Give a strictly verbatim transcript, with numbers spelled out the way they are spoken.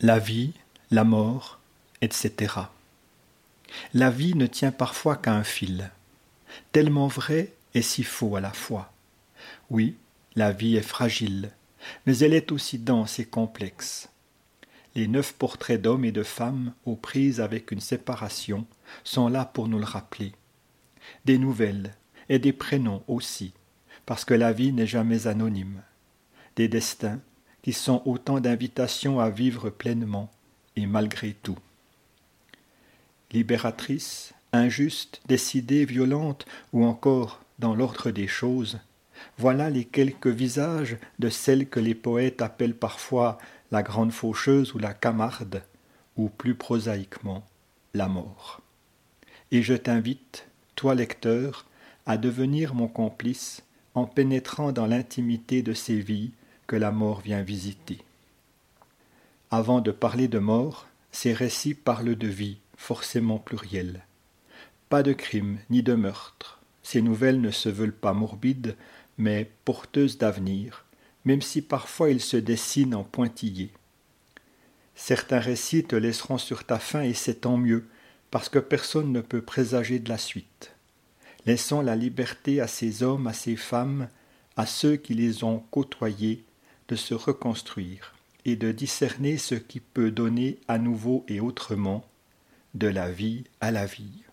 la vie, la mort, et cetera. La vie ne tient parfois qu'à un fil, tellement vrai et si faux à la fois. Oui, la vie est fragile, mais elle est aussi dense et complexe. Les neuf portraits d'hommes et de femmes aux prises avec une séparation sont là pour nous le rappeler. Des nouvelles et des prénoms aussi, parce que la vie n'est jamais anonyme. Des destins qui sont autant d'invitations à vivre pleinement et malgré tout. Libératrice, injuste, décidée, violente ou encore dans l'ordre des choses, voilà les quelques visages de celle que les poètes appellent parfois la grande faucheuse ou la camarde, ou plus prosaïquement, la mort. Et je t'invite, toi lecteur, à devenir mon complice en pénétrant dans l'intimité de ces vies que la mort vient visiter. Avant de parler de mort, ces récits parlent de vie, forcément plurielle. Pas de crime ni de meurtre. Ces nouvelles ne se veulent pas morbides, mais porteuses d'avenir, même si parfois ils se dessinent en pointillés. Certains récits te laisseront sur ta faim et c'est tant mieux, parce que personne ne peut présager de la suite. Laissons la liberté à ces hommes, à ces femmes, à ceux qui les ont côtoyés, de se reconstruire et de discerner ce qui peut donner à nouveau et autrement de la vie à la vie.